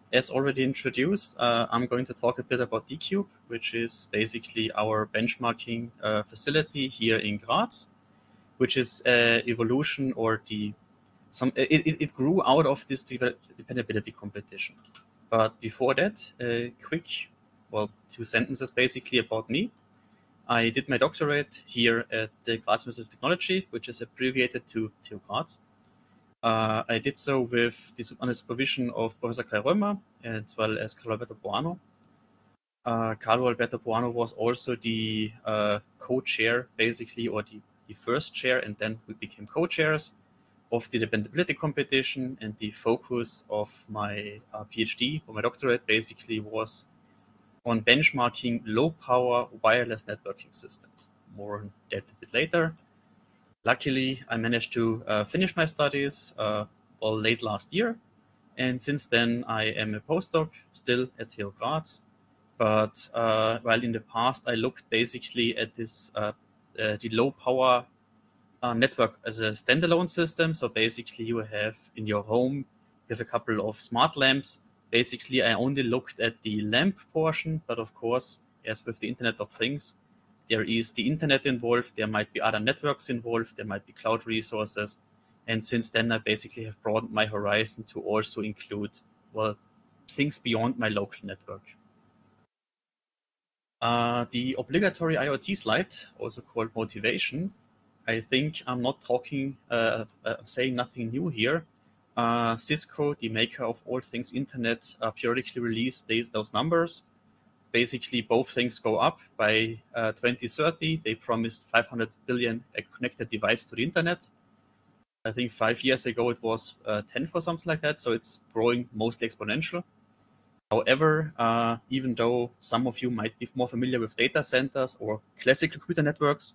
As already introduced, I'm going to talk a bit about DCube, which is basically our benchmarking facility here in Graz, which is evolution or it grew out of this dependability competition. But before that, quick, two sentences basically about me. I did my doctorate here at the Graz University of Technology, which is abbreviated to TU Graz. I did so under supervision of Professor Kai Römer as well as Carlo Alberto Buono. Carlo Alberto Buono was also the co-chair, basically, or the first chair, and then we became co-chairs of the dependability competition. And the focus of my PhD or my doctorate basically was on benchmarking low-power wireless networking systems. More on that a bit later. Luckily, I managed to finish my studies late last year, and since then I am a postdoc still at TU Graz. But while in the past I looked basically at the low power network as a standalone system. So basically, you have in your home you have a couple of smart lamps. Basically, I only looked at the lamp portion, but of course, as with the Internet of Things, there is the internet involved, there might be other networks involved, there might be cloud resources. And since then, I basically have broadened my horizon to also include, things beyond my local network. The obligatory IoT slide, also called motivation, I think I'm not saying nothing new here. Cisco, the maker of all things internet, periodically release those numbers. Basically, both things go up. By 2030, they promised 500 billion connected devices to the internet. I think 5 years ago it was 10 for something like that, so it's growing mostly exponential. However, even though some of you might be more familiar with data centers or classical computer networks,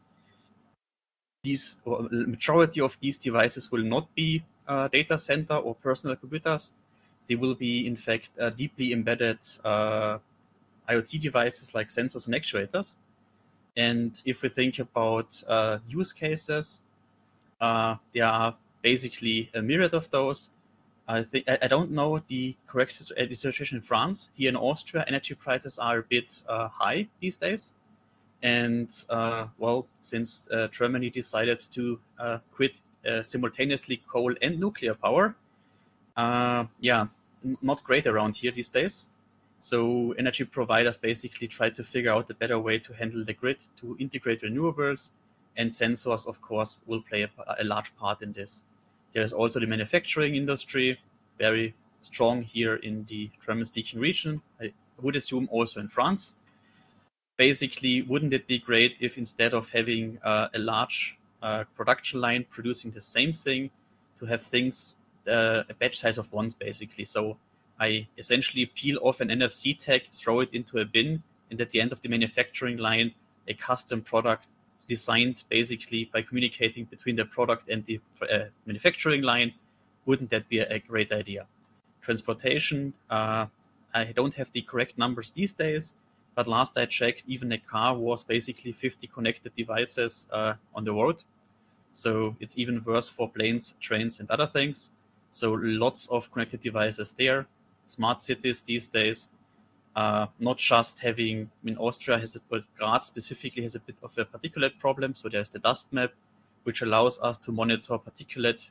majority of these devices will not be data center or personal computers. They will be, in fact, deeply embedded IoT devices like sensors and actuators. And if we think about use cases, there are basically a myriad of those. I don't know the correct situation in France. Here in Austria, energy prices are a bit high these days. And since Germany decided to quit simultaneously coal and nuclear power, not great around here these days. So energy providers basically try to figure out a better way to handle the grid, to integrate renewables, and sensors, of course, will play a large part in this. There's also the manufacturing industry, very strong here in the German-speaking region. I would assume also in France. Basically, wouldn't it be great if instead of having a large production line producing the same thing, to have things a batch size of ones, basically. So I essentially peel off an NFC tag, throw it into a bin, and at the end of the manufacturing line, a custom product designed basically by communicating between the product and the manufacturing line. Wouldn't that be a great idea? Transportation, I don't have the correct numbers these days, but last I checked, even a car was basically 50 connected devices on the road. So it's even worse for planes, trains, and other things. So lots of connected devices there. Smart cities these days, not just having, Austria but Graz specifically has a bit of a particulate problem. So there's the dust map, which allows us to monitor particulate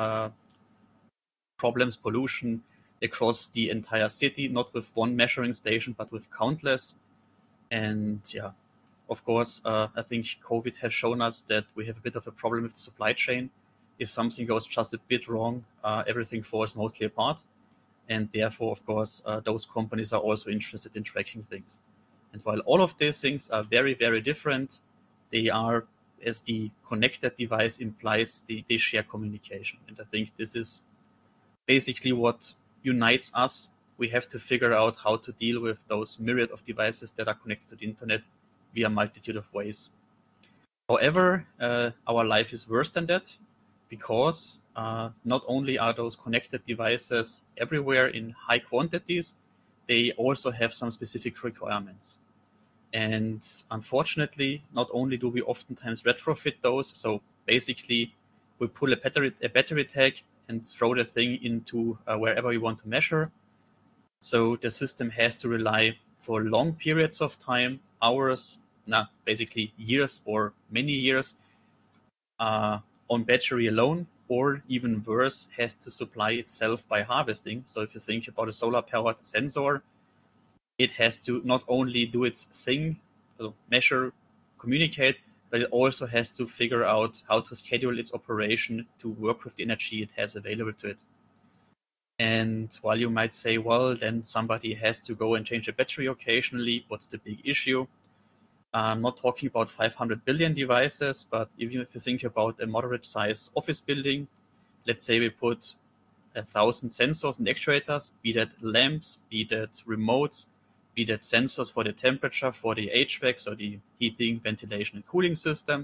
problems, pollution across the entire city, not with one measuring station, but with countless. And yeah, of course, I think COVID has shown us that we have a bit of a problem with the supply chain. If something goes just a bit wrong, everything falls mostly apart. And therefore, of course, those companies are also interested in tracking things. And while all of these things are very, very different, they are, as the connected device implies, they share communication. And I think this is basically what unites us. We have to figure out how to deal with those myriad of devices that are connected to the internet via a multitude of ways. However, our life is worse than that, because not only are those connected devices everywhere in high quantities, they also have some specific requirements. And unfortunately, not only do we oftentimes retrofit those, so basically we pull a battery tag and throw the thing into wherever we want to measure. So the system has to rely for long periods of time, hours, basically years or many years, on battery alone, or even worse, has to supply itself by harvesting. So if you think about a solar-powered sensor, it has to not only do its thing, measure, communicate, but it also has to figure out how to schedule its operation to work with the energy it has available to it. And while you might say, well, then somebody has to go and change the battery occasionally, what's the big issue? I'm not talking about 500 billion devices, but even if you think about a moderate size office building, let's say we put 1,000 sensors and actuators, be that lamps, be that remotes, be that sensors for the temperature, for the HVAC, so the heating, ventilation, and cooling system.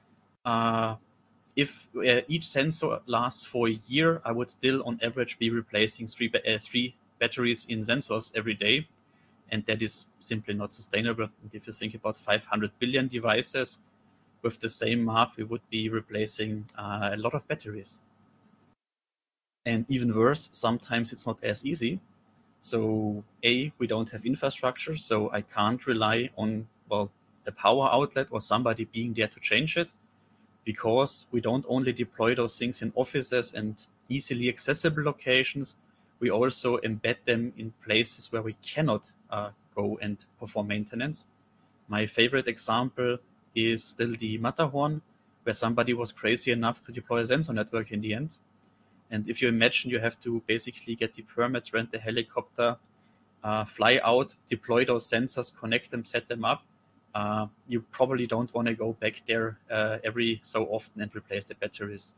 If each sensor lasts for a year, I would still on average be replacing three batteries in sensors every day. And that is simply not sustainable. And if you think about 500 billion devices, with the same math, we would be replacing a lot of batteries. And even worse, sometimes it's not as easy. So A, we don't have infrastructure, so I can't rely on, well, a power outlet or somebody being there to change it, because we don't only deploy those things in offices and easily accessible locations, we also embed them in places where we cannot go and perform maintenance. My favorite example is still the Matterhorn, where somebody was crazy enough to deploy a sensor network in the end. And if you imagine you have to basically get the permits, rent the helicopter, fly out, deploy those sensors, connect them, set them up, you probably don't want to go back there every so often and replace the batteries.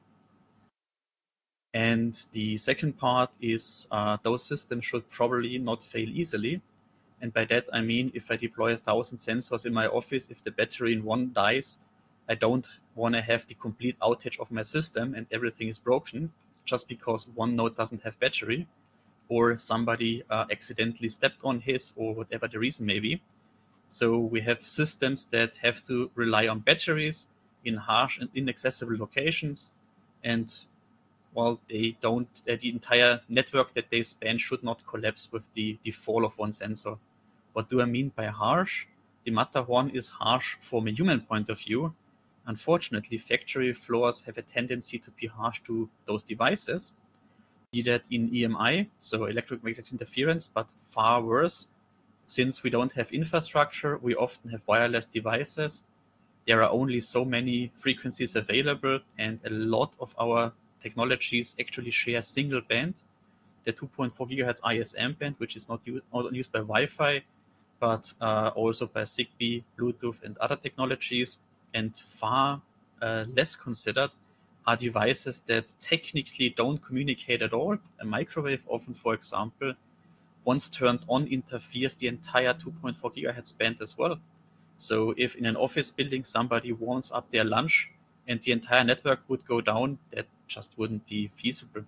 And the second part is those systems should probably not fail easily. And by that, I mean, if I deploy 1,000 sensors in my office, if the battery in one dies, I don't want to have the complete outage of my system and everything is broken just because one node doesn't have battery, or somebody accidentally stepped on his, or whatever the reason may be. So we have systems that have to rely on batteries in harsh and inaccessible locations. And while they don't, the entire network that they span should not collapse with the fall of one sensor. What do I mean by harsh? The Matterhorn is harsh from a human point of view. Unfortunately, factory floors have a tendency to be harsh to those devices, be that in EMI, so electromagnetic interference, but far worse. Since we don't have infrastructure, we often have wireless devices. There are only so many frequencies available, and a lot of our technologies actually share single band, the 2.4 gigahertz ISM band, which is not used by Wi-Fi, but also by Zigbee, Bluetooth, and other technologies. And far less considered are devices that technically don't communicate at all. A microwave oven, for example, once turned on, interferes the entire 2.4 gigahertz band as well. So if in an office building somebody warms up their lunch and the entire network would go down, that just wouldn't be feasible.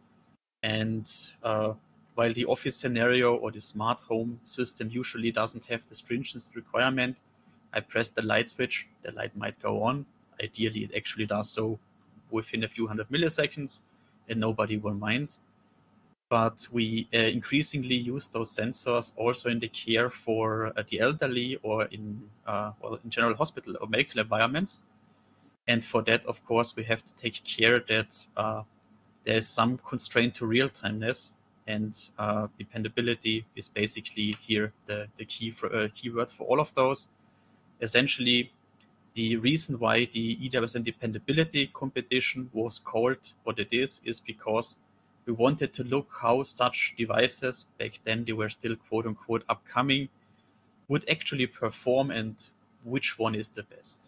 And while the office scenario or the smart home system usually doesn't have the stringent requirement, I press the light switch, the light might go on. Ideally, it actually does so within a few hundred milliseconds, and nobody will mind. But we increasingly use those sensors also in the care for the elderly, or in general hospital or medical environments. And for that, of course, we have to take care that there's some constraint to real-timeness, and dependability is basically here the keyword for all of those. Essentially, the reason why the EWSN dependability competition was called what it is because we wanted to look how such devices, back then they were still quote-unquote upcoming, would actually perform and which one is the best.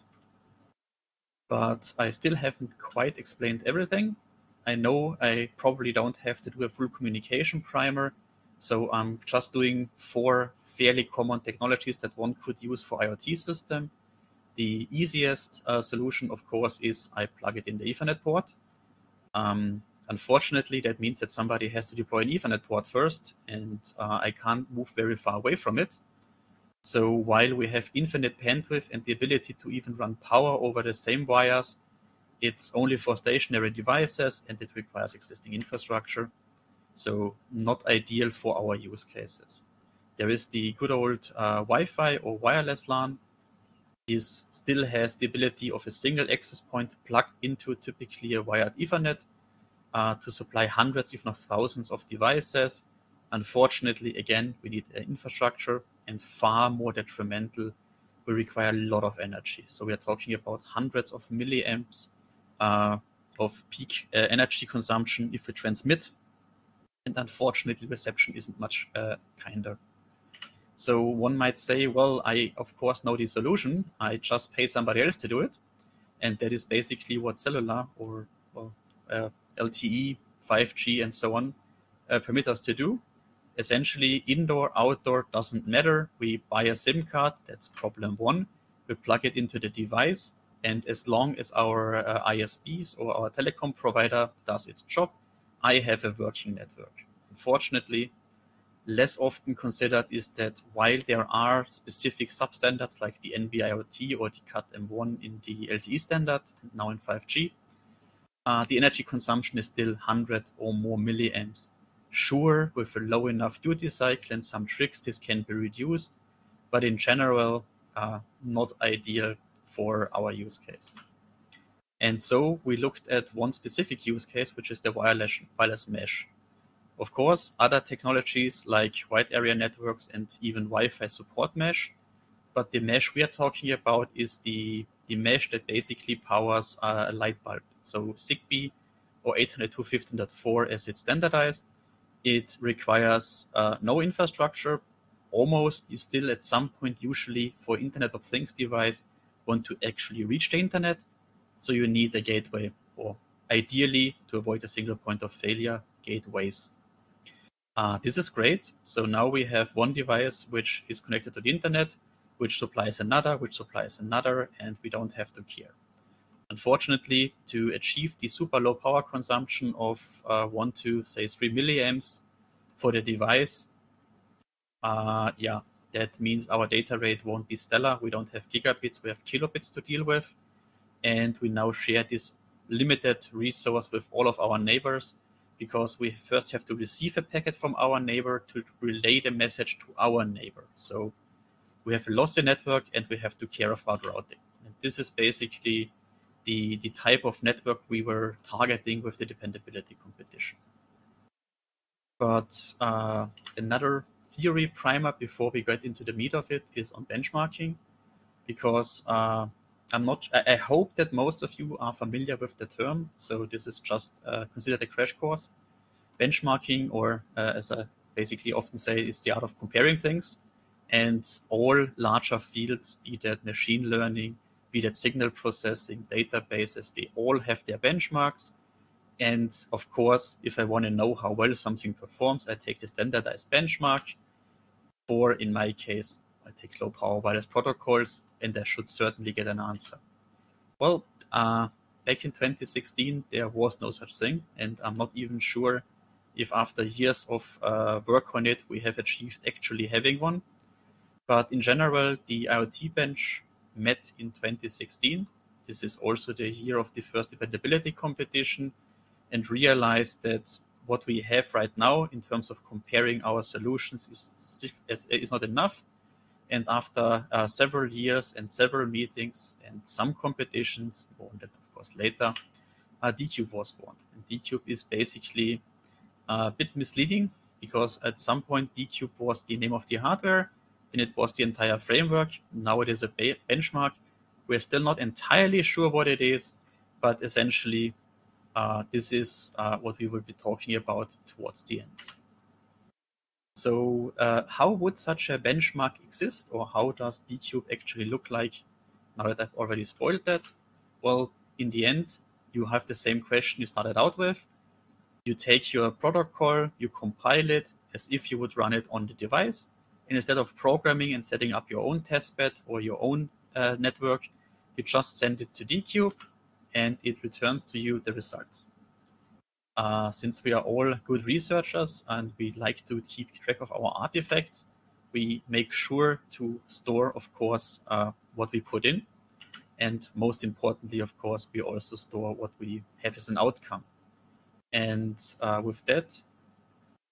But I still haven't quite explained everything. I know I probably don't have to do a full communication primer, so I'm just doing 4 fairly common technologies that one could use for IoT system. The easiest solution, of course, is I plug it in the Ethernet port. Unfortunately, that means that somebody has to deploy an Ethernet port first, and I can't move very far away from it. So while we have infinite bandwidth and the ability to even run power over the same wires, it's only for stationary devices and it requires existing infrastructure. So not ideal for our use cases. There is the good old Wi-Fi or wireless LAN. This still has the ability of a single access point plugged into typically a wired Ethernet to supply hundreds, if not thousands, of devices. Unfortunately, again, we need infrastructure, and far more detrimental, we require a lot of energy. So we are talking about hundreds of milliamps of peak energy consumption if we transmit. And unfortunately, reception isn't much kinder. So one might say, well, I of course know the solution. I just pay somebody else to do it. And that is basically what cellular or LTE, 5G, and so on permit us to do. Essentially, indoor, outdoor doesn't matter. We buy a SIM card, that's problem one. We plug it into the device. And as long as our ISPs or our telecom provider does its job, I have a working network. Unfortunately, less often considered is that while there are specific substandards like the NB-IoT or the CAT-M1 in the LTE standard, now in 5G, the energy consumption is still 100 or more milliamps. Sure, with a low enough duty cycle and some tricks, this can be reduced, but in general, not ideal for our use case. And so we looked at one specific use case, which is the wireless mesh. Of course, other technologies like wide area networks and even Wi-Fi support mesh, but the mesh we are talking about is the mesh that basically powers a light bulb. So Zigbee or 802.15.4 as it's standardized, it requires no infrastructure. Almost, you still at some point, usually for Internet of Things device, want to actually reach the internet. So you need a gateway, or ideally, to avoid a single point of failure, gateways. This is great. So now we have one device which is connected to the internet, which supplies another, and we don't have to care. Unfortunately, to achieve the super low power consumption of 1 to, say, 3 milliamps for the device, that means our data rate won't be stellar. We don't have gigabits, we have kilobits to deal with. And we now share this limited resource with all of our neighbors, because we first have to receive a packet from our neighbor to relay the message to our neighbor. So we have lost the network and we have to care about routing. And this is basically the type of network we were targeting with the dependability competition. But another theory primer before we get into the meat of it is on benchmarking, because I hope that most of you are familiar with the term. So this is just considered a crash course. Benchmarking, or as I basically often say, is the art of comparing things. And all larger fields, be that machine learning, be that signal processing, databases, they all have their benchmarks. And of course, if I want to know how well something performs, I take the standardized benchmark. For, in my case, I take low power wireless protocols, and I should certainly get an answer. Well, back in 2016, there was no such thing, and I'm not even sure if after years of work on it, we have achieved actually having one. But in general, the IoT bench met in 2016. This is also the year of the first dependability competition, and realized that what we have right now in terms of comparing our solutions is not enough. And after several years and several meetings and some competitions, more on that of course later, D-Cube was born. And D-Cube is basically a bit misleading, because at some point D-Cube was the name of the hardware, then it was the entire framework. Now it is a benchmark. We're still not entirely sure what it is, but essentially this is what we will be talking about towards the end. So how would such a benchmark exist, or how does D-Cube actually look like? Now that I've already spoiled that, well, in the end, you have the same question you started out with. You take your protocol, you compile it as if you would run it on the device, and instead of programming and setting up your own testbed or your own network, you just send it to D-Cube, and it returns to you the results. Since we are all good researchers and we like to keep track of our artifacts, we make sure to store, of course, what we put in. And most importantly, of course, we also store what we have as an outcome. And with that,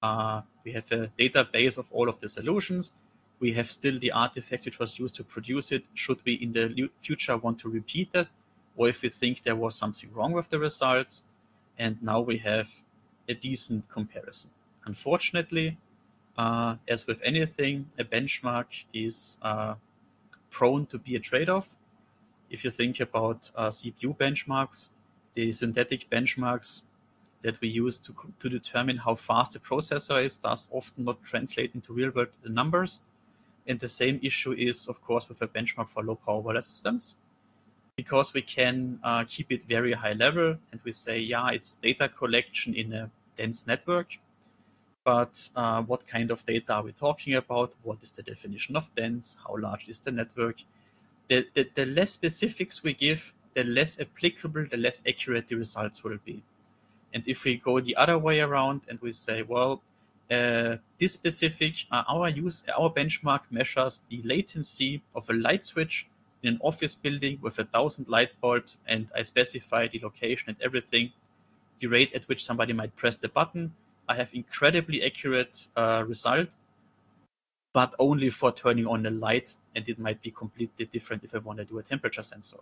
we have a database of all of the solutions. We have still the artifact which was used to produce it. Should we in the future want to repeat it, or if we think there was something wrong with the results? And now we have a decent comparison. Unfortunately, as with anything, a benchmark is prone to be a trade-off. If you think about CPU benchmarks, the synthetic benchmarks that we use to determine how fast the processor is does often not translate into real-world numbers. And the same issue is, of course, with a benchmark for low-power wireless systems. Because we can keep it very high level and we say, yeah, it's data collection in a dense network. But what kind of data are we talking about? What is the definition of dense? How large is the network? The less specifics we give, the less applicable, the less accurate the results will be. And if we go the other way around and we say, well, this specific, our benchmark measures the latency of a light switch in an office building with 1,000 light bulbs, and I specify the location and everything, the rate at which somebody might press the button. I have incredibly accurate result, but only for turning on a light, and it might be completely different if I want to do a temperature sensor.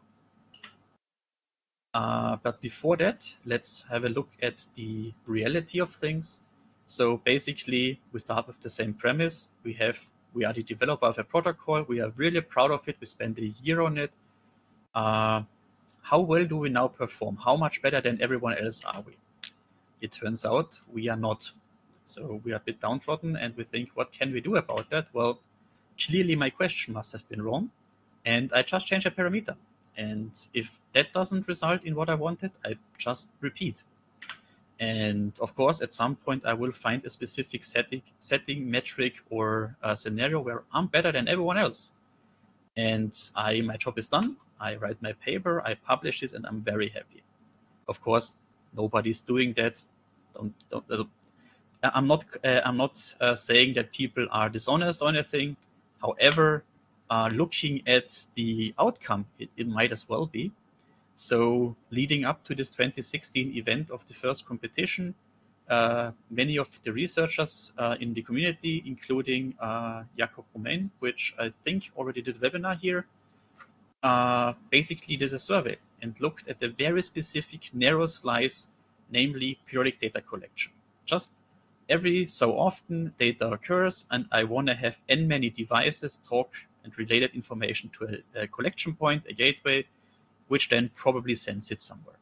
But before that, let's have a look at the reality of things. So basically, we start with the same premise. We are the developer of a protocol. We are really proud of it. We spent a year on it. How well do we now perform? How much better than everyone else are we? It turns out we are not. So we are a bit downtrodden and we think, what can we do about that? Well, clearly my question must have been wrong. And I just change a parameter. And if that doesn't result in what I wanted, I just repeat. And of course, at some point, I will find a specific setting metric or a scenario where I'm better than everyone else. And my job is done. I write my paper, I publish this, and I'm very happy. Of course, nobody's doing that. I'm not saying that people are dishonest or anything. However, looking at the outcome, it might as well be. So leading up to this 2016 event of the first competition, many of the researchers in the community, including Jakob Romain, which I think already did a webinar here, basically did a survey and looked at a very specific narrow slice, namely periodic data collection. Just every so often data occurs, and I want to have n many devices talk and related information to a collection point, a gateway, which then probably sends it somewhere.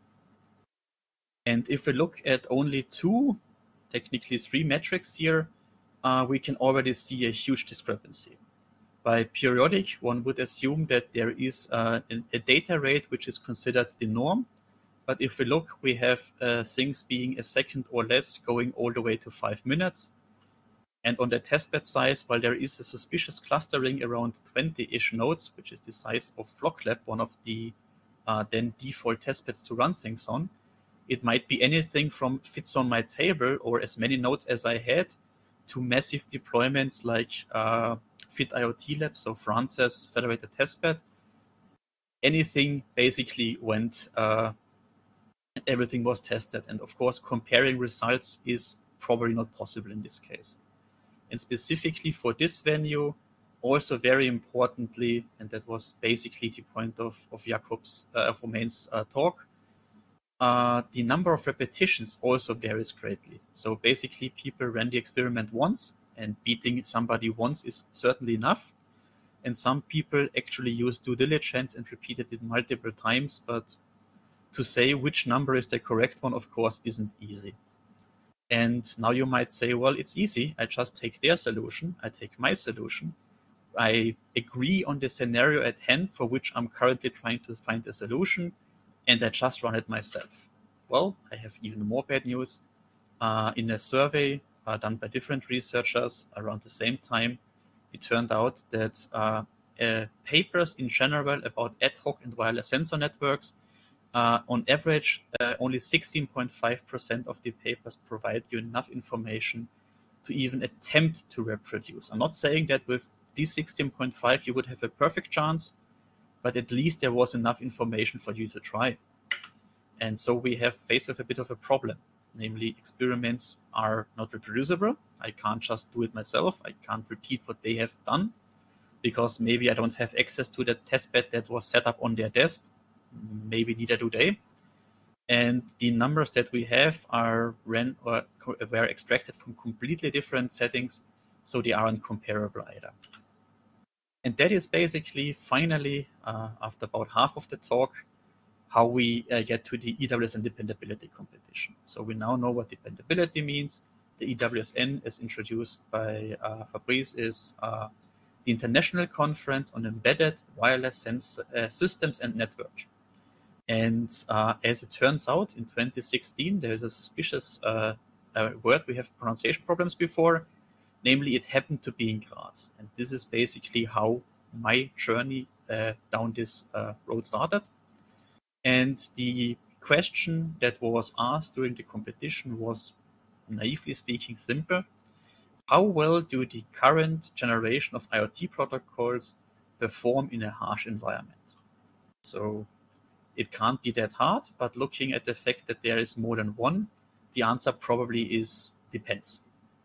And if we look at only two, technically three metrics here, we can already see a huge discrepancy. By periodic, one would assume that there is a data rate which is considered the norm. But if we look, we have things being a second or less going all the way to 5 minutes. And on the testbed size, while there is a suspicious clustering around 20-ish nodes, which is the size of FlockLab, one of the then default testbeds to run things on, it might be anything from fits on my table or as many nodes as I had to massive deployments like Fit IoT Lab, so France's federated testbed. Anything basically went, everything was tested. And of course, comparing results is probably not possible in this case. And specifically for this venue, also very importantly, and that was basically the point of Jakob's, Romain's talk, the number of repetitions also varies greatly. So basically people ran the experiment once, and beating somebody once is certainly enough. And some people actually use due diligence and repeated it multiple times, but to say which number is the correct one, of course, isn't easy. And now you might say, well, it's easy. I just take their solution. I take my solution. I agree on the scenario at hand for which I'm currently trying to find a solution, and I just run it myself. Well, I have even more bad news. In a survey done by different researchers around the same time, it turned out that papers in general about ad hoc and wireless sensor networks, on average, only 16.5% of the papers provide you enough information to even attempt to reproduce. I'm not saying that with these 16.5 you would have a perfect chance, but at least there was enough information for you to try. And so we have faced with a bit of a problem. namely experiments are not reproducible. I can't just do it myself. I can't repeat what they have done because maybe I don't have access to the testbed that was set up on their desk. Maybe neither do they. And the numbers that we have are were extracted from completely different settings, so they aren't comparable either. And that is basically, finally, after about half of the talk, how we get to the EWSN dependability competition. So we now know what dependability means. The EWSN, as introduced by Fabrice, is the International Conference on Embedded Wireless Systems and Network. And as it turns out, in 2016, there's a suspicious word we have pronunciation problems before. Namely, it happened to be in Graz. And this is basically how my journey down this road started. And the question that was asked during the competition was, naively speaking, simple. How well do the current generation of IoT protocols perform in a harsh environment? So it can't be that hard, but looking at the fact that there is more than one, the answer probably is depends.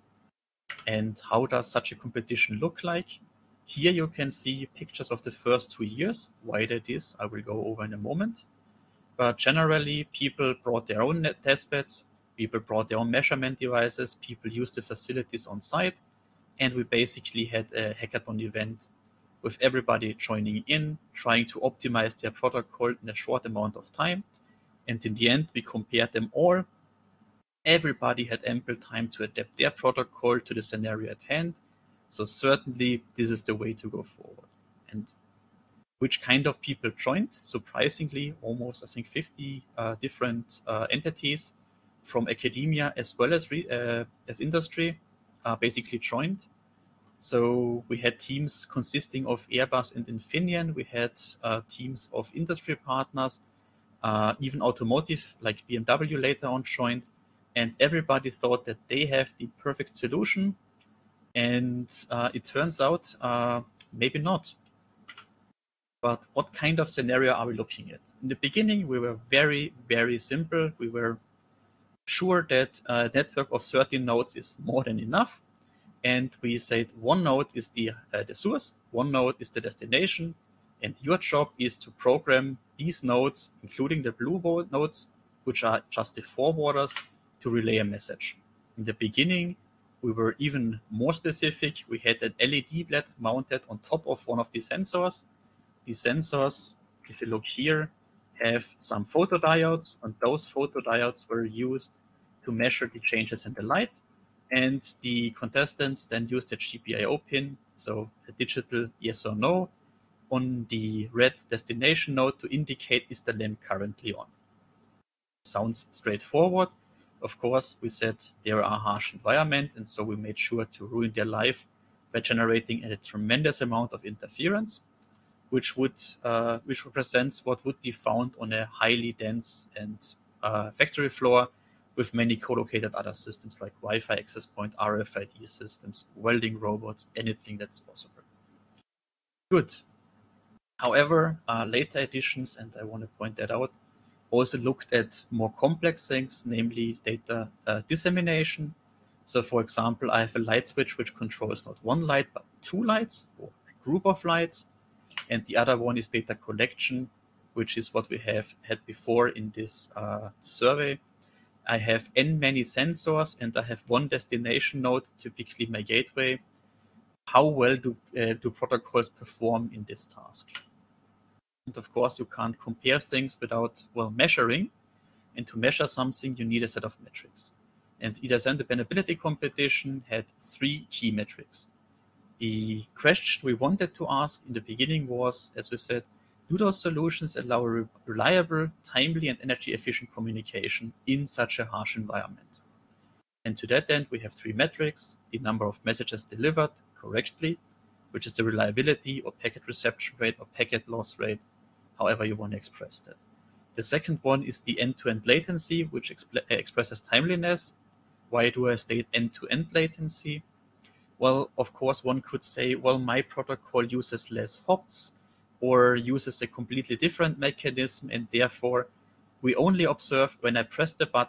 And how does such a competition look like? Here you can see pictures of the first 2 years. Why that is, I will go over in a moment. But generally, people brought their own testbeds, people brought their own measurement devices, people used the facilities on site, and we basically had a hackathon event with everybody joining in, trying to optimize their protocol in a short amount of time. And in the end, we compared them all. Everybody had ample time to adapt their protocol to the scenario at hand. So certainly this is the way to go forward. And which kind of people joined? Surprisingly, almost, I think, 50 different entities from academia as well as industry basically joined. So we had teams consisting of Airbus and Infineon. We had teams of industry partners, even automotive like BMW later on joined. And everybody thought that they have the perfect solution. And it turns out maybe not. But what kind of scenario are we looking at? In the beginning, we were very, very simple. We were sure that a network of 13 nodes is more than enough. And we said one node is the source, one node is the destination, and your job is to program these nodes, including the blue nodes, which are just the forwarders, to relay a message. In the beginning, we were even more specific. We had an LED LED mounted on top of one of the sensors. These sensors, if you look here, have some photodiodes, and those photodiodes were used to measure the changes in the light. And the contestants then used a GPIO pin, so a digital yes or no, on the red destination node to indicate is the lamp currently on. Sounds straightforward. Of course, we said there are harsh environment, and so we made sure to ruin their life by generating a tremendous amount of interference, which represents what would be found on a highly dense and factory floor with many co-located other systems like Wi-Fi access point, RFID systems, welding robots, anything that's possible. Good. However, later editions, and I want to point that out, also looked at more complex things, namely data dissemination. So for example, I have a light switch which controls not one light, but two lights or a group of lights. And the other one is data collection, which is what we have had before in this survey. I have many sensors and I have one destination node, typically my gateway. How well do protocols perform in this task? And of course, you can't compare things without, measuring. And to measure something, you need a set of metrics. And EWSN dependability competition had 3 key metrics. The question we wanted to ask in the beginning was, as we said, do those solutions allow reliable, timely, and energy-efficient communication in such a harsh environment? And to that end, we have 3 metrics: the number of messages delivered correctly, which is the reliability or packet reception rate or packet loss rate, however you want to express that. The second one is the end-to-end latency, which expresses timeliness. Why do I state end-to-end latency? Well, of course, one could say, well, my protocol uses less hops or uses a completely different mechanism, and therefore we only observe when I press the button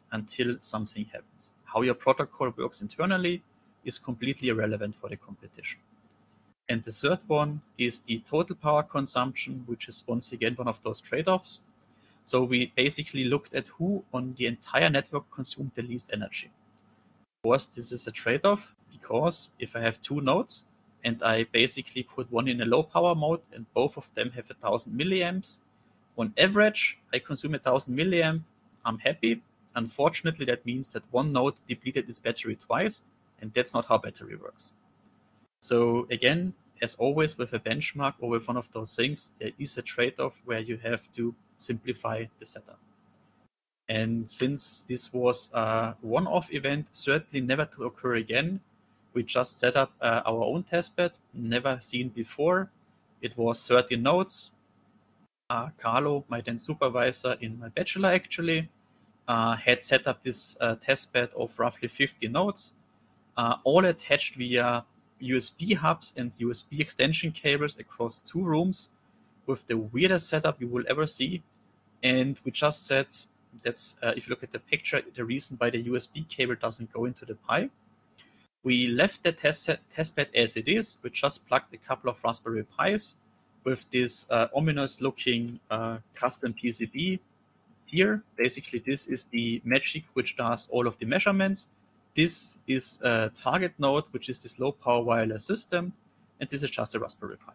until something happens. How your protocol works internally is completely irrelevant for the competition. And the third one is the total power consumption, which is once again one of those trade-offs. So we basically looked at who on the entire network consumed the least energy. Of course, this is a trade-off because if I have two nodes and I basically put one in a low power mode and both of them have 1000 milliamps, on average, I consume 1000 milliamp, I'm happy. Unfortunately, that means that one node depleted its battery twice, and that's not how battery works. So again, as always with a benchmark or with one of those things, there is a trade-off where you have to simplify the setup. And since this was a one-off event, certainly never to occur again, we just set up our own testbed, never seen before. It was 30 nodes. Carlo, my then supervisor in my bachelor actually, had set up this testbed of roughly 50 nodes, all attached via USB hubs and USB extension cables across 2 rooms with the weirdest setup you will ever see. And we just said, that's if you look at the picture, the reason why the USB cable doesn't go into the Pi. We left the testbed as it is. We just plugged a couple of Raspberry Pis with this ominous looking custom PCB here. Basically, this is the Magic which does all of the measurements. This is a target node, which is this low power wireless system, and this is just a Raspberry Pi.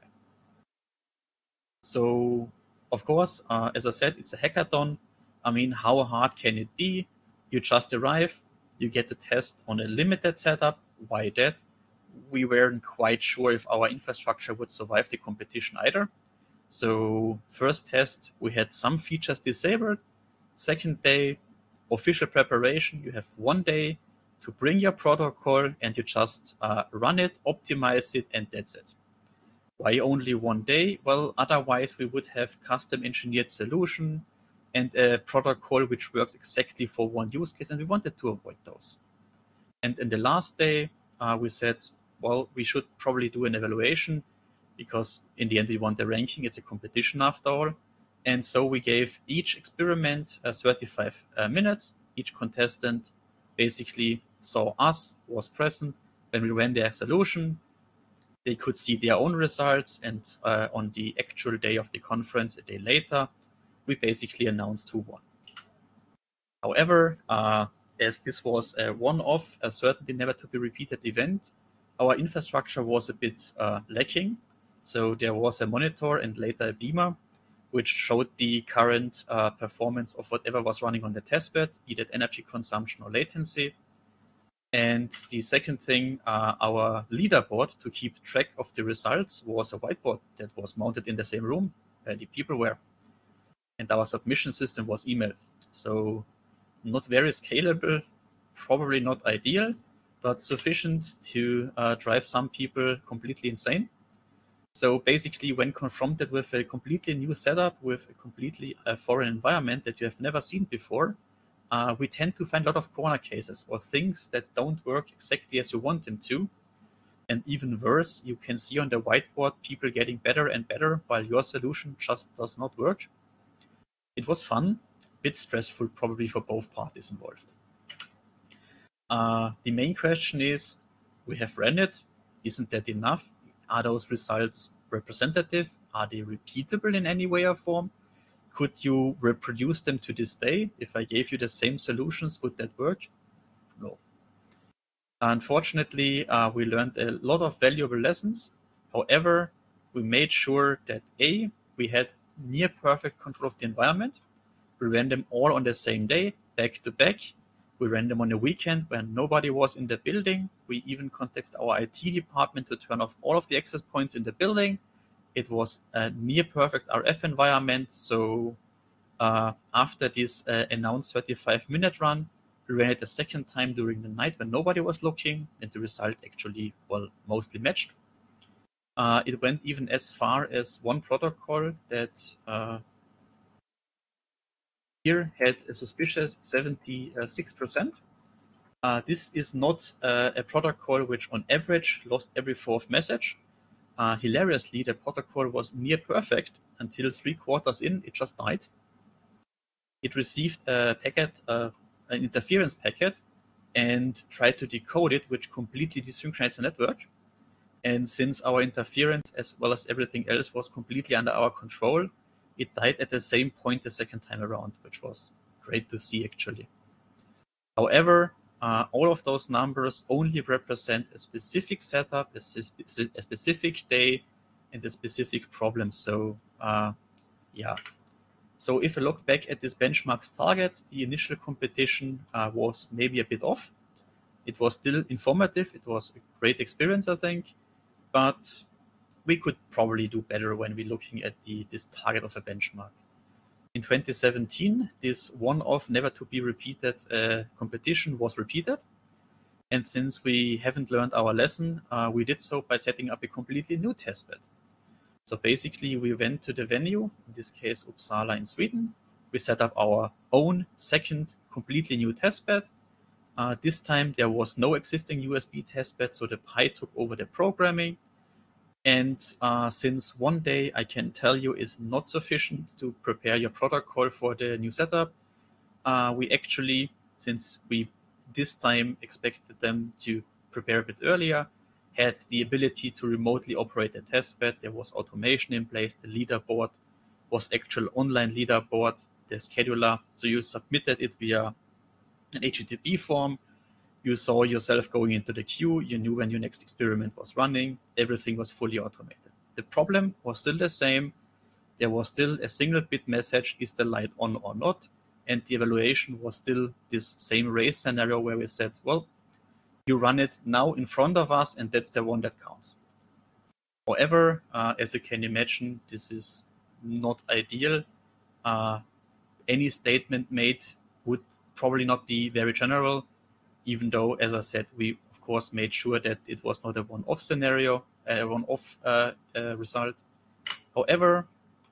So, of course, as I said, it's a hackathon. I mean, how hard can it be? You just arrive, you get to test on a limited setup. Why that? We weren't quite sure if our infrastructure would survive the competition either. So first test, we had some features disabled. Second day, official preparation. You have 1 day to bring your protocol and you just run it, optimize it, and that's it. Why only 1 day? Well, otherwise we would have custom engineered solution and a protocol which works exactly for one use case, and we wanted to avoid those. And in the last day, we said, well, we should probably do an evaluation because in the end we want a ranking. It's a competition after all. And so we gave each experiment 35 minutes. Each contestant basically saw us, was present. When we ran their solution, they could see their own results. And on the actual day of the conference, a day later, we basically announced who won. However, as this was a one-off, a certainly never to be repeated event, our infrastructure was a bit lacking. So there was a monitor and later a beamer, which showed the current performance of whatever was running on the testbed, either energy consumption or latency. And the second thing, our leaderboard to keep track of the results was a whiteboard that was mounted in the same room where the people were. And our submission system was email. So not very scalable, probably not ideal, but sufficient to drive some people completely insane. So basically, when confronted with a completely new setup, with a completely foreign environment that you have never seen before, we tend to find a lot of corner cases or things that don't work exactly as you want them to. And even worse, you can see on the whiteboard people getting better and better while your solution just does not work. It was fun, a bit stressful probably for both parties involved. The main question is, we have ran it. Isn't that enough? Are those results representative? Are they repeatable in any way or form? Could you reproduce them to this day? If I gave you the same solutions, would that work? No. Unfortunately, we learned a lot of valuable lessons. However, we made sure that A, we had near perfect control of the environment. We ran them all on the same day, back to back. We ran them on a weekend when nobody was in the building. We even contacted our IT department to turn off all of the access points in the building. It was a near perfect RF environment. So after this announced 35-minute run, we ran it a second time during the night when nobody was looking, and the result actually, well, mostly matched. It went even as far as one protocol that here had a suspicious 76%. This is not a protocol which on average lost every fourth message. Hilariously, the protocol was near perfect until 3 quarters in, it just died. It received a packet an interference packet and tried to decode it, which completely desynchronized the network. And since our interference, as well as everything else, was completely under our control, it died at the same point the second time around, which was great to see, actually. However, all of those numbers only represent a specific setup, a specific day, and a specific problem. So, yeah. So if I look back at this benchmark's target, the initial competition was maybe a bit off. It was still informative. It was a great experience, I think. But we could probably do better when we're looking at this target of a benchmark. In 2017, this one-off, never-to-be-repeated competition was repeated. And since we haven't learned our lesson, we did so by setting up a completely new testbed. So basically, we went to the venue, in this case, Uppsala in Sweden. We set up our own second completely new testbed. This time, there was no existing USB testbed, so the Pi took over the programming. And since one day, I can tell you, is not sufficient to prepare your protocol for the new setup, we actually, since we this time expected them to prepare a bit earlier, had the ability to remotely operate the testbed. There was automation in place. The leaderboard was actual online leaderboard, the scheduler. So you submitted it via an HTTP form. You saw yourself going into the queue. You knew when your next experiment was running. Everything was fully automated. The problem was still the same. There was still a single bit message, is the light on or not? And the evaluation was still this same race scenario where we said, well, you run it now in front of us, and that's the one that counts. However, as you can imagine, this is not ideal. Any statement made would probably not be very general, even though, as I said, we, of course, made sure that it was not a one-off scenario, a one-off result. However,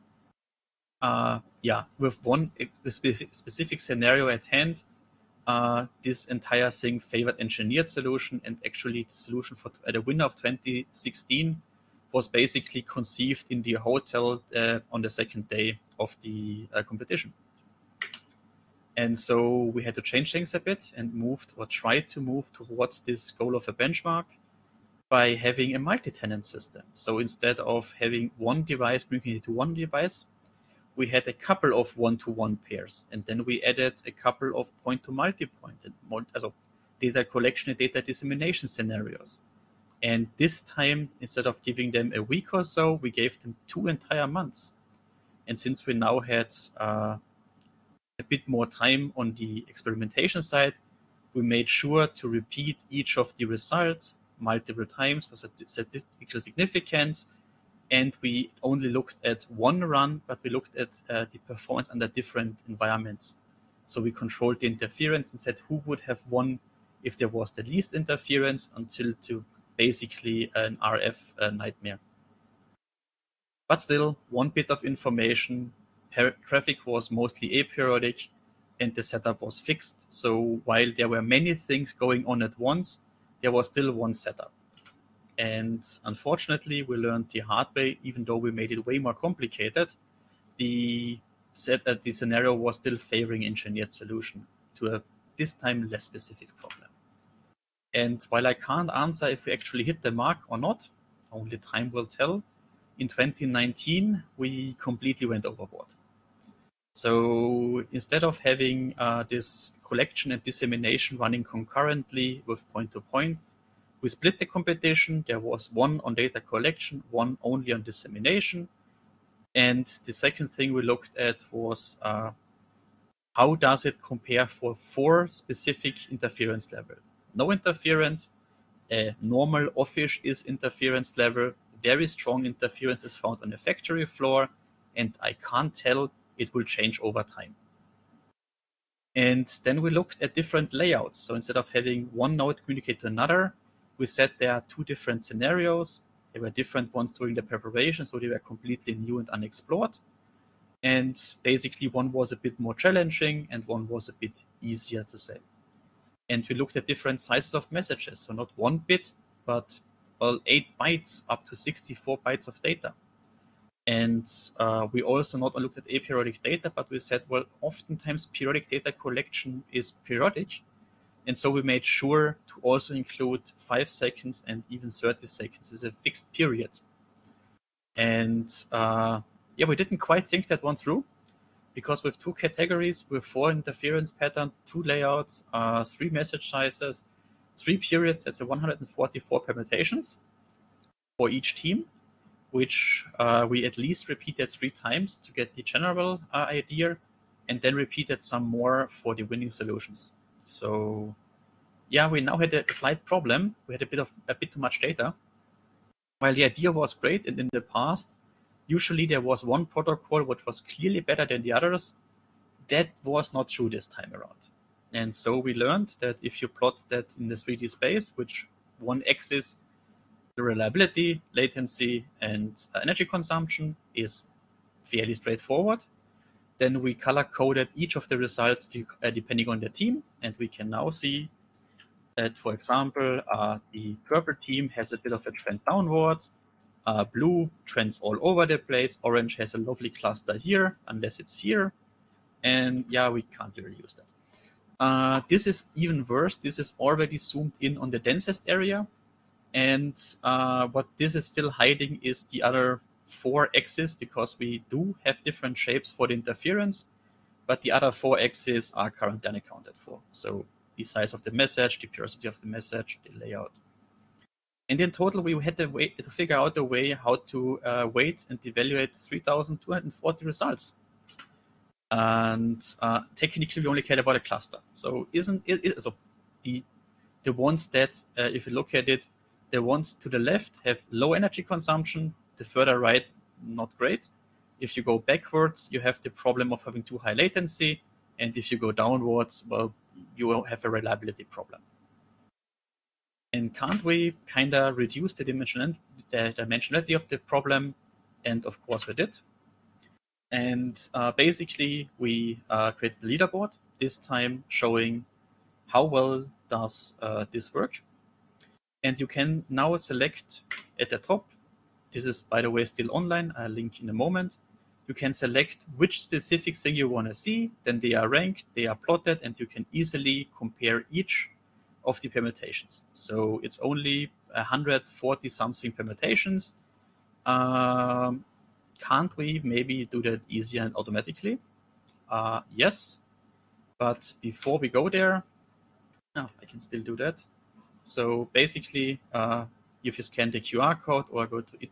with one specific scenario at hand, this entire thing favored engineered solution, and actually the solution for the winner of 2016 was basically conceived in the hotel on the second day of the competition. And so we had to change things a bit and try to move towards this goal of a benchmark by having a multi-tenant system. So instead of having one device communicating to one device, we had a couple of one-to-one pairs, and then we added a couple of point-to-multipoint, also data collection and data dissemination scenarios. And this time, instead of giving them a week or so, we gave them 2 entire months. And since we now had a bit more time on the experimentation side, we made sure to repeat each of the results multiple times for statistical significance. And we only looked at one run, but we looked at the performance under different environments. So we controlled the interference and said who would have won if there was the least interference, until to basically an RF nightmare. But still, one bit of information, traffic was mostly aperiodic and the setup was fixed. So while there were many things going on at once, there was still one setup. And unfortunately, we learned the hard way, even though we made it way more complicated, the scenario was still favoring engineered solution to a this time less specific problem. And while I can't answer if we actually hit the mark or not, only time will tell, in 2019, we completely went overboard. So instead of having this collection and dissemination running concurrently with point-to-point, we split the competition. There was one on data collection, one only on dissemination. And the second thing we looked at was how does it compare for 4 specific interference level? No interference, normal offish is interference level, very strong interference is found on the factory floor, and I can't tell, it will change over time. And then we looked at different layouts. So instead of having one node communicate to another, we said there are 2 different scenarios. There were different ones during the preparation, so they were completely new and unexplored. And basically one was a bit more challenging and one was a bit easier to say. And we looked at different sizes of messages. So not 1 bit, but 8 bytes up to 64 bytes of data. And we also not only looked at aperiodic data, but we said, well, oftentimes periodic data collection is periodic. And so we made sure to also include 5 seconds and even 30 seconds as a fixed period. And yeah, we didn't quite think that one through, because with 2 categories, with 4 interference pattern, 2 layouts, 3 message sizes, 3 periods, that's a 144 permutations for each team, which we at least repeated 3 times to get the general idea, and then repeated some more for the winning solutions. So yeah, we now had a slight problem. We had a bit too much data. While the idea was great, and in the past, usually there was one protocol which was clearly better than the others. That was not true this time around. And so we learned that if you plot that in the 3D space, which one axis, the reliability, latency, and energy consumption is fairly straightforward, then we color coded each of the results depending on the team. And we can now see that, for example, the purple team has a bit of a trend downwards. Blue trends all over the place. Orange has a lovely cluster here, unless it's here. And yeah, we can't really use that. This is even worse. This is already zoomed in on the densest area. And what this is still hiding is the other 4 axes, because we do have different shapes for the interference, but the other 4 axes are currently unaccounted for. So the size of the message, the purity of the message, the layout. And in total, we had to figure out a way how to weight and evaluate 3,240 results. And technically, we only care about a cluster. So the ones that, if you look at it, the ones to the left have low energy consumption, the further right, not great. If you go backwards, you have the problem of having too high latency. And if you go downwards, well, you will have a reliability problem. And can't we kind of reduce the dimensionality of the problem? And of course we did. And basically, we created a leaderboard, this time showing how well does this work. And you can now select at the top. This is, by the way, still online. I'll link in a moment. You can select which specific thing you want to see. Then they are ranked, they are plotted, and you can easily compare each of the permutations. So it's only 140 something permutations. Can't we maybe do that easier and automatically? Yes, but before we go there, no, I can still do that. So basically, if you scan the QR code or go to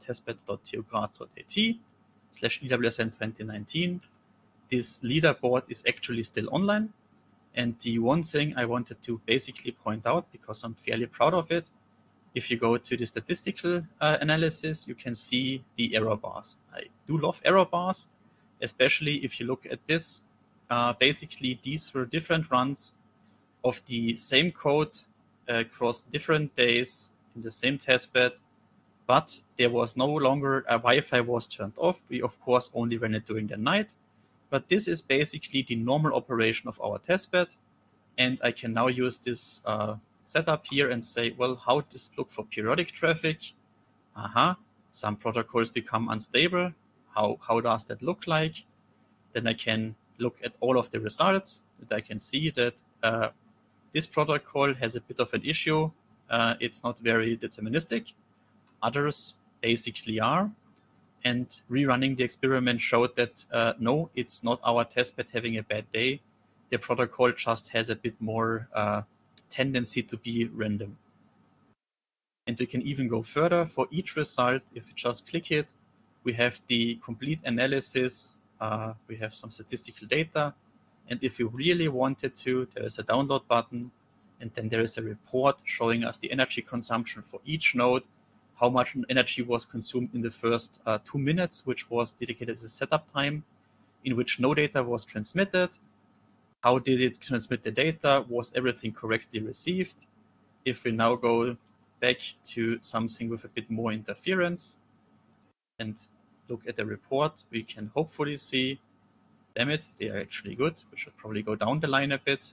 it-testbed.thugraz.at/EWSN2019, this leaderboard is actually still online. And the one thing I wanted to basically point out, because I'm fairly proud of it, if you go to the statistical analysis, you can see the error bars. I do love error bars, especially if you look at this. Basically, these were different runs of the same code across different days in the same testbed, but there was no longer a Wi-Fi was turned off. We, of course, only ran it during the night. But this is basically the normal operation of our testbed. And I can now use this setup here and say, well, how does it look for periodic traffic? Some protocols become unstable. How does that look like? Then I can look at all of the results, and I can see that this protocol has a bit of an issue. It's not very deterministic. Others basically are. And rerunning the experiment showed that no, it's not our testbed having a bad day. The protocol just has a bit more tendency to be random. And we can even go further. For each result, if you just click it, we have the complete analysis. We have some statistical data. And if you really wanted to, there is a download button. And then there is a report showing us the energy consumption for each node, how much energy was consumed in the first 2 minutes, which was dedicated as a setup time, in which no data was transmitted. How did it transmit the data? Was everything correctly received? If we now go back to something with a bit more interference and look at the report, we can hopefully see, damn it, they are actually good. We should probably go down the line a bit.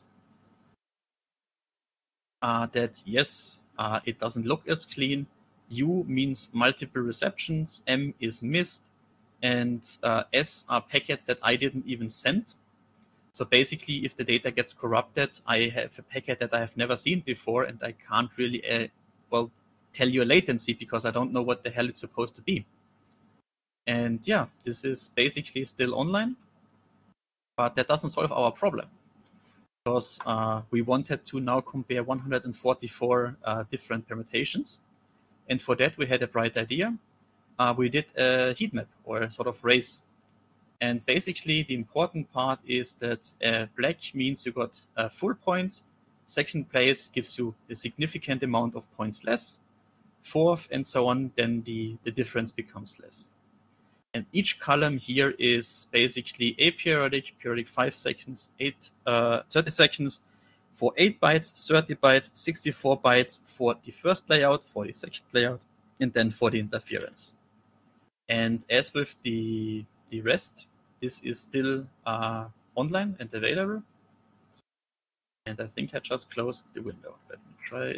That yes, it doesn't look as clean. U means multiple receptions, M is missed, and S are packets that I didn't even send. So basically, if the data gets corrupted, I have a packet that I have never seen before, and I can't really, tell you a latency because I don't know what the hell it's supposed to be. And yeah, this is basically still online, but that doesn't solve our problem because we wanted to now compare 144 different permutations. And for that, we had a bright idea. We did a heat map or a sort of race. And basically, the important part is that black means you got full points. Second place gives you a significant amount of points less. Fourth, and so on, then the difference becomes less. And each column here is basically aperiodic, periodic 5 seconds, 30 seconds for 8 bytes, 30 bytes, 64 bytes for the first layout, for the second layout, and then for the interference. And as with the rest, this is still online and available. And I think I just closed the window. Let me try.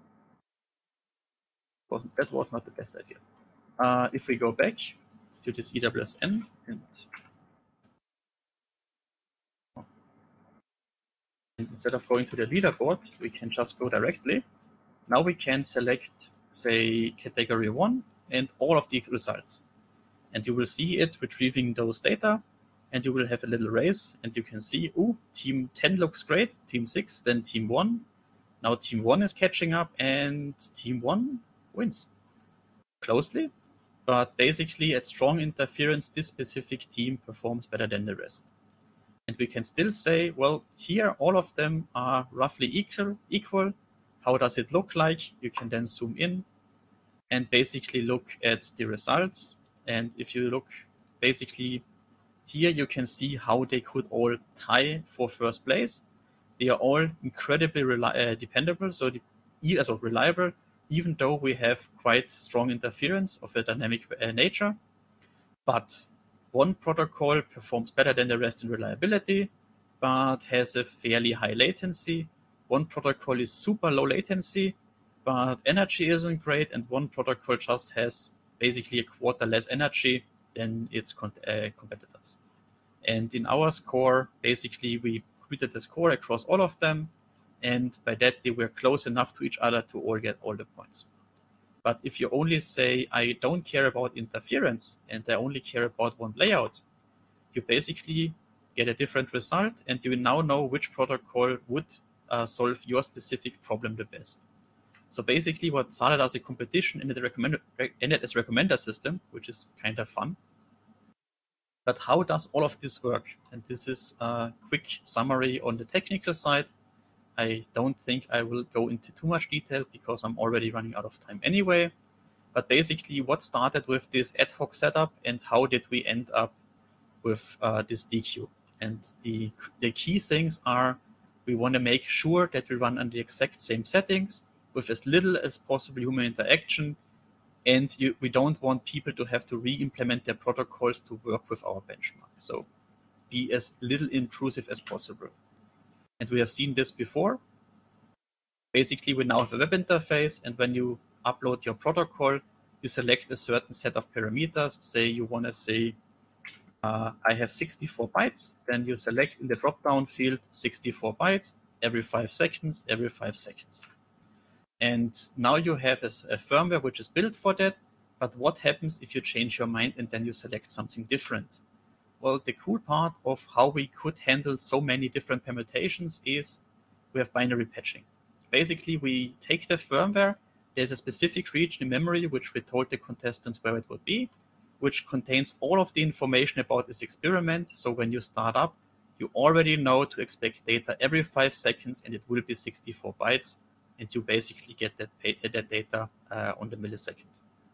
That was not the best idea. If we go back to this EWSN and instead of going to the leaderboard, we can just go directly. Now we can select, say, category 1 and all of the results. And you will see it retrieving those data, and you will have a little race, and you can see, oh, team 10 looks great, team 6, then team 1. Now team 1 is catching up, and team 1 wins. Closely, but basically at strong interference, this specific team performs better than the rest. And we can still say, well, here all of them are roughly equal. How does it look like? You can then zoom in and basically look at the results. And if you look basically here, you can see how they could all tie for first place. They are all incredibly dependable, so reliable, even though we have quite strong interference of a dynamic nature. But one protocol performs better than the rest in reliability, but has a fairly high latency. One protocol is super low latency, but energy isn't great, and one protocol just has basically a quarter less energy than its competitors. And in our score, basically, we computed the score across all of them, and by that, they were close enough to each other to all get all the points. But if you only say, I don't care about interference and I only care about one layout, you basically get a different result, and you now know which protocol would solve your specific problem the best. So basically what started as a competition ended as a recommender system, which is kind of fun. But how does all of this work? And this is a quick summary on the technical side. I don't think I will go into too much detail because I'm already running out of time anyway. But basically, what started with this ad hoc setup and how did we end up with this DQ? And the key things are we want to make sure that we run on the exact same settings with as little as possible human interaction. And we don't want people to have to re-implement their protocols to work with our benchmark. So be as little intrusive as possible. And we have seen this before. Basically, we now have a web interface, and when you upload your protocol, you select a certain set of parameters. Say you want to say, I have 64 bytes. Then you select in the drop-down field 64 bytes every 5 seconds, every 5 seconds. And now you have a firmware which is built for that. But what happens if you change your mind and then you select something different? Well, the cool part of how we could handle so many different permutations is we have binary patching. Basically, we take the firmware, there's a specific region in memory which we told the contestants where it would be, which contains all of the information about this experiment. So when you start up, you already know to expect data every 5 seconds, and it will be 64 bytes, and you basically get that data on the millisecond.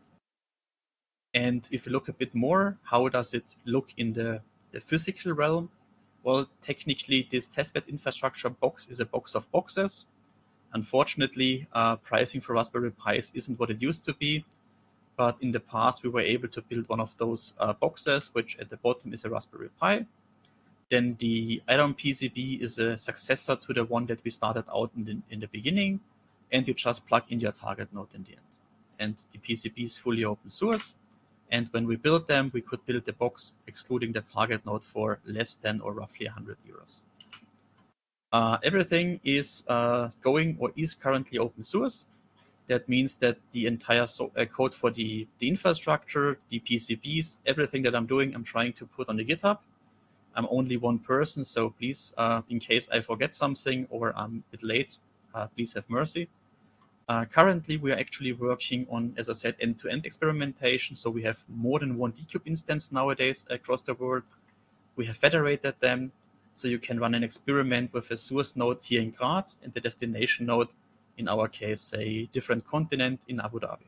And if you look a bit more, how does it look in the physical realm? Well, technically, this testbed infrastructure box is a box of boxes. Unfortunately, pricing for Raspberry Pis isn't what it used to be. But in the past, we were able to build one of those boxes, which at the bottom is a Raspberry Pi. Then the add-on PCB is a successor to the one that we started out in the beginning. And you just plug in your target node in the end. And the PCB is fully open source. And when we built them, we could build the box excluding the target node for less than or roughly 100 euros. Everything is going or is currently open source. That means that the entire code for the infrastructure, the PCBs, everything that I'm doing, I'm trying to put on the GitHub. I'm only one person, so please, in case I forget something or I'm a bit late, please have mercy. Currently, we are actually working on, as I said, end-to-end experimentation. So we have more than one DCube instance nowadays across the world. We have federated them, so you can run an experiment with a source node here in Graz and the destination node, in our case, a different continent in Abu Dhabi.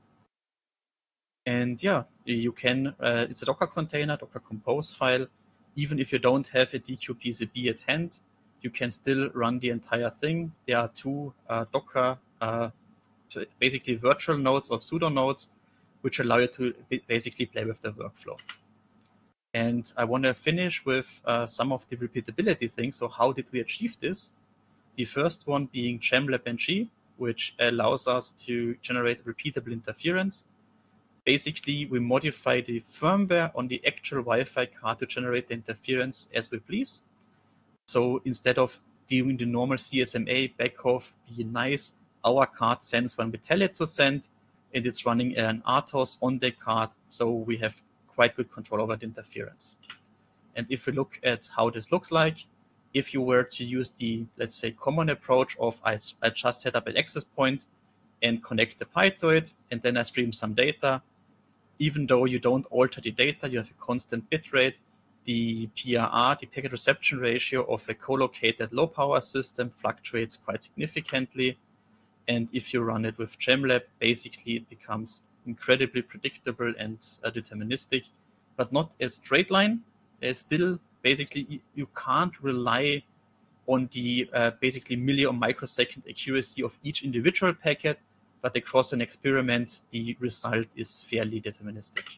And yeah, you can, it's a Docker container, Docker Compose file. Even if you don't have a DQ PCB at hand, you can still run the entire thing. There are two Docker, basically virtual nodes or pseudo nodes, which allow you to basically play with the workflow. And I want to finish with some of the repeatability things. So how did we achieve this? The first one being GemLab-NG, which allows us to generate repeatable interference. Basically, we modify the firmware on the actual Wi-Fi card to generate the interference as we please. So instead of doing the normal CSMA backoff, be nice, our card sends when we tell it to send, and it's running an RTOS on the card, so we have quite good control over the interference. And if we look at how this looks like, if you were to use the, let's say, common approach of I just set up an access point and connect the Pi to it, and then I stream some data, even though you don't alter the data, you have a constant bit rate, the PRR, the packet reception ratio of a co-located low power system fluctuates quite significantly. And if you run it with GemLab, basically it becomes incredibly predictable and deterministic, but not a straight line. Still, basically, you can't rely on the basically milli or microsecond accuracy of each individual packet, but across an experiment, the result is fairly deterministic.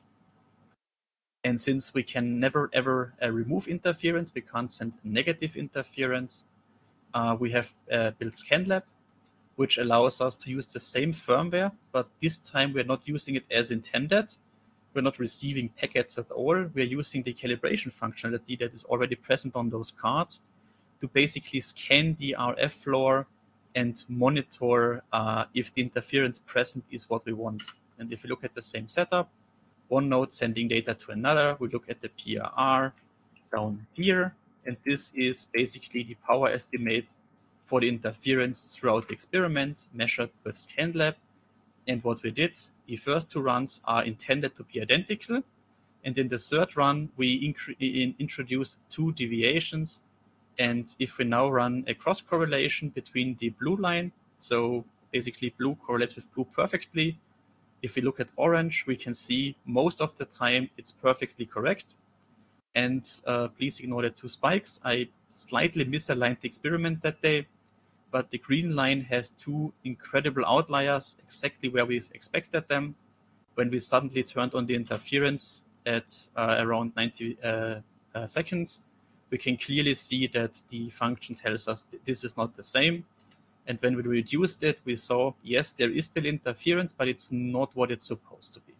And since we can never ever remove interference, we can't send negative interference, we have built ScanLab, which allows us to use the same firmware, but this time we're not using it as intended. We're not receiving packets at all. We're using the calibration functionality that is already present on those cards to basically scan the RF floor and monitor if the interference present is what we want. And if we look at the same setup, one node sending data to another, we look at the PRR down here, and this is basically the power estimate for the interference throughout the experiment measured with ScanLab. And what we did, the first two runs are intended to be identical. And in the third run, we introduce two deviations. And if we now run a cross correlation between the blue line, so basically blue correlates with blue perfectly. If we look at orange, we can see most of the time it's perfectly correct. And please ignore the two spikes. I slightly misaligned the experiment that day, but the green line has two incredible outliers exactly where we expected them. When we suddenly turned on the interference at around 90 seconds, we can clearly see that the function tells us this is not the same. And when we reduced it, we saw, yes, there is still interference, but it's not what it's supposed to be.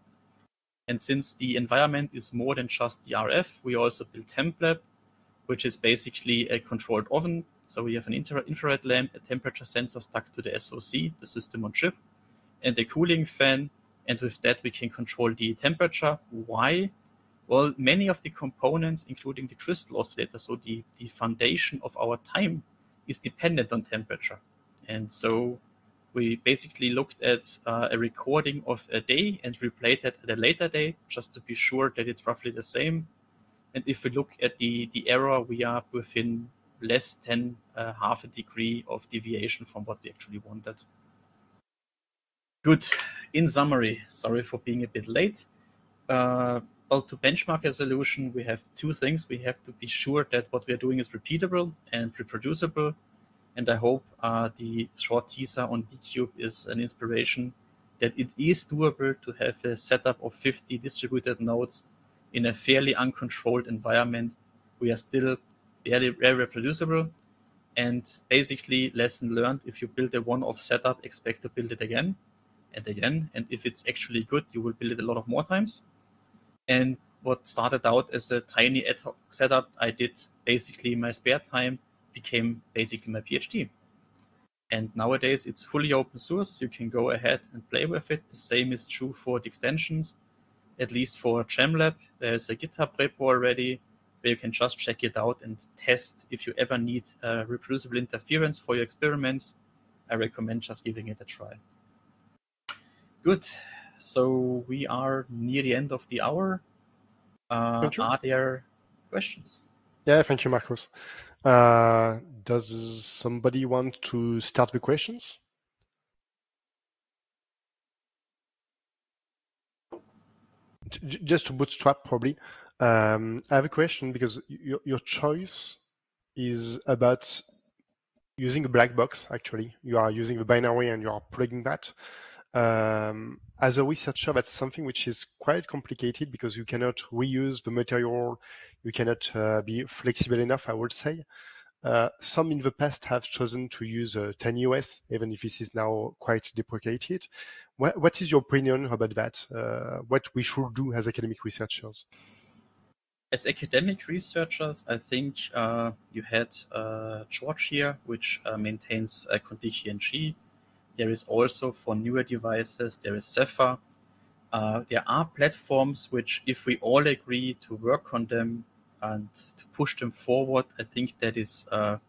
And since the environment is more than just the RF, we also built TempLab, which is basically a controlled oven. So we have an infrared lamp, a temperature sensor stuck to the SoC, the system on chip, and a cooling fan. And with that, we can control the temperature. Why? Well, many of the components, including the crystal oscillator, so the foundation of our time, is dependent on temperature. And so we basically looked at a recording of a day and replayed it at a later day, just to be sure that it's roughly the same. And if we look at the error, we are within less than half a degree of deviation from what we actually wanted. Good. In summary, sorry for being a bit late. Well, to benchmark a solution, we have two things. We have to be sure that what we are doing is repeatable and reproducible. And I hope the short teaser on DCube is an inspiration that it is doable to have a setup of 50 distributed nodes in a fairly uncontrolled environment. We are still very reproducible. And basically, lesson learned, if you build a one-off setup, expect to build it again. and again. And if it's actually good, you will build it a lot of more times. And what started out as a tiny ad hoc setup I did basically in my spare time became basically my PhD. And nowadays it's fully open source. You can go ahead and play with it. The same is true for the extensions. At least for JamLab, there's a GitHub repo already where you can just check it out and test if you ever need reproducible interference for your experiments. I recommend just giving it a try. Good. So we are near the end of the hour. Are there questions? Yeah, thank you, Marcos. Does somebody want to start the questions? Just to bootstrap, probably. I have a question because your choice is about using a black box, actually. You are using the binary and you are plugging that. As a researcher, that's something which is quite complicated because you cannot reuse the material. You cannot be flexible enough, I would say. Some in the past have chosen to use 10US, even if this is now quite deprecated. What is your opinion about that? What we should do as academic researchers? As academic researchers, I think you had George here, which maintains Contiki NG. There is also for newer devices, there is Cepha. There are platforms which, if we all agree to work on them and to push them forward, I think that is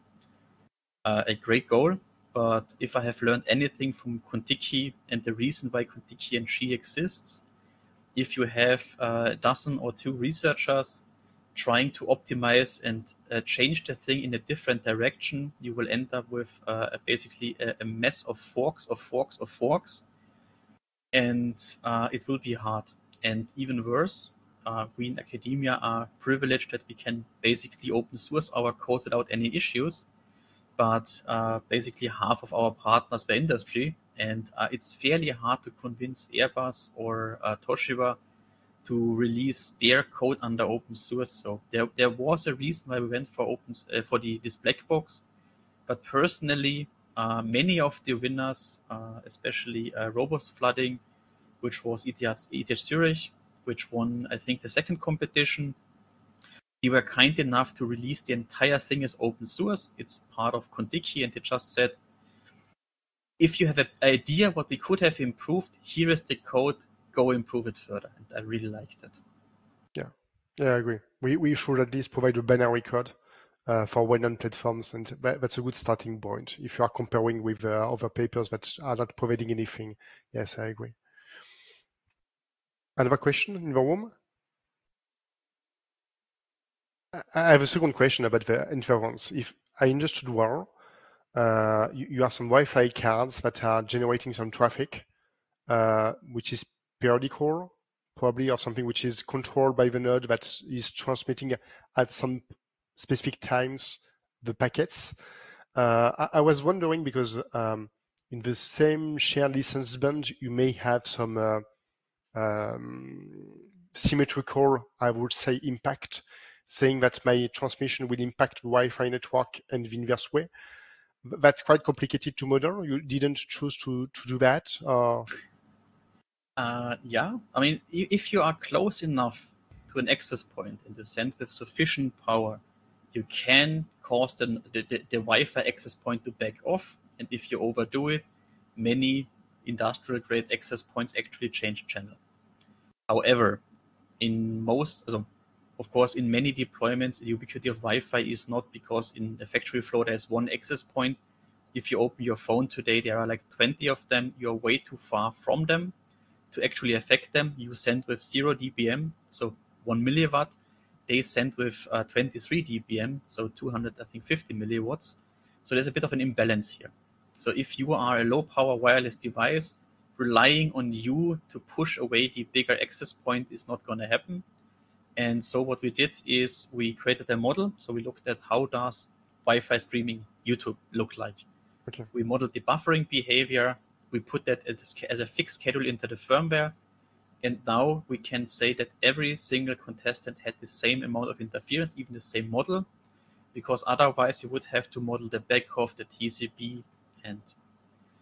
a great goal. But if I have learned anything from Contiki and the reason why Contiki NG exists, if you have a dozen or two researchers trying to optimize and change the thing in a different direction, you will end up with basically a mess of forks of forks of forks. And it will be hard. And even worse, we in academia are privileged that we can basically open source our code without any issues. But basically half of our partners were industry, and it's fairly hard to convince Airbus or Toshiba to release their code under open source. So there was a reason why we went for this black box. But personally, many of the winners, especially Robust Flooding, which was ETH Zurich, which won, I think, the second competition. They were kind enough to release the entire thing as open source. It's part of Contiki, and they just said, if you have an idea what we could have improved, here is the code, go improve it further. And I really liked it. Yeah, I agree. We should at least provide a binary code for well-known platforms, and that's a good starting point if you are comparing with other papers that are not providing anything. Yes, I agree. Another question in the room? I have a second question about the inference. If I understood well, you have some Wi-Fi cards that are generating some traffic, which is periodical, probably, or something which is controlled by the node that is transmitting at some specific times the packets. I was wondering because in the same shared license band, you may have some symmetrical, I would say, impact, saying that my transmission will impact the Wi-Fi network and the inverse way. That's quite complicated to model. You didn't choose to do that? Yeah, I mean, if you are close enough to an access point and the send with sufficient power, you can cause the Wi-Fi access point to back off. And if you overdo it, many industrial grade access points actually change channel. However, in most, of course, in many deployments, the ubiquity of Wi-Fi is not because in a factory floor there's one access point. If you open your phone today, there are like 20 of them. You're way too far from them to actually affect them. You send with 0 dBm, so 1 milliwatt. They send with 23 dBm, so 250 milliwatts. So there's a bit of an imbalance here. So if you are a low power wireless device, relying on you to push away the bigger access point is not going to happen. And so what we did is we created a model. So we looked at how does Wi-Fi streaming YouTube look like. Okay. We modeled the buffering behavior. We put that as a fixed schedule into the firmware. And now we can say that every single contestant had the same amount of interference, even the same model, because otherwise you would have to model the back of the TCP. And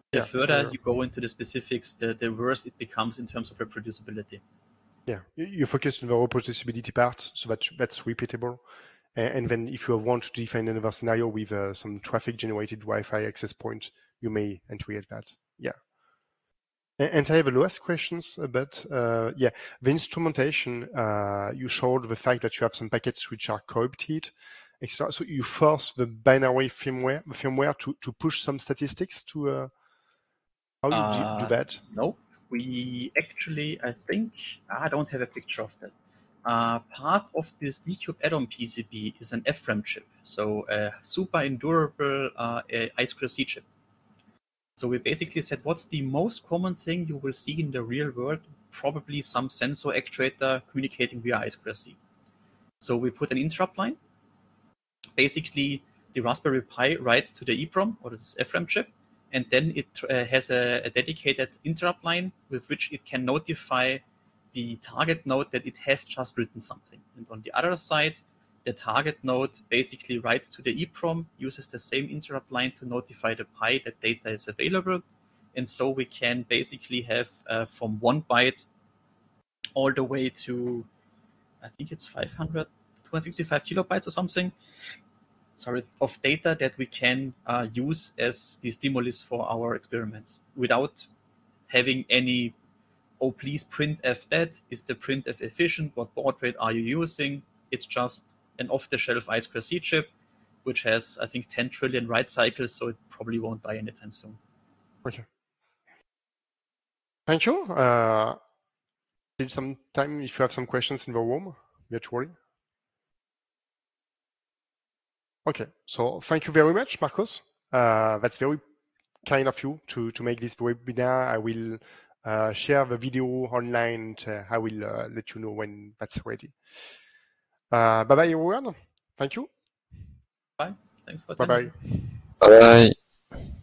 The further you go into the specifics, the worse it becomes in terms of reproducibility. Yeah, you focus on the reproducibility part, so that's repeatable. And then if you want to define another scenario with some traffic-generated Wi-Fi access point, you may integrate that. Yeah. And I have a last questions about the instrumentation. You showed the fact that you have some packets which are corrupted, etc. So you force the binary firmware to push some statistics to how you do that? No, we actually, I think, I don't have a picture of that. Part of this D-Cube add-on PCB is an FRAM chip, so a super endurable I2C chip. So we basically said, what's the most common thing you will see in the real world? Probably some sensor actuator communicating via I2C. So we put an interrupt line. Basically, the Raspberry Pi writes to the EEPROM or this FRAM chip, and then it has a dedicated interrupt line with which it can notify the target node that it has just written something. And on the other side, the target node basically writes to the EEPROM, uses the same interrupt line to notify the Pi that data is available. And so we can basically have from 1 byte all the way to, I think it's 265 kilobytes or something, of data that we can use as the stimulus for our experiments without having any, oh, please printf that. Is the printf efficient? What baud rate are you using? It's just an off-the-shelf I2C chip, which has, I think, 10 trillion write cycles, so it probably won't die anytime soon. Okay. Thank you. Still some time if you have some questions in the room, virtually. Okay, so thank you very much, Marcos. That's very kind of you to make this webinar. I will share the video online and I will let you know when that's ready. Bye-bye, everyone. Thank you. Bye. Thanks for attending. Bye.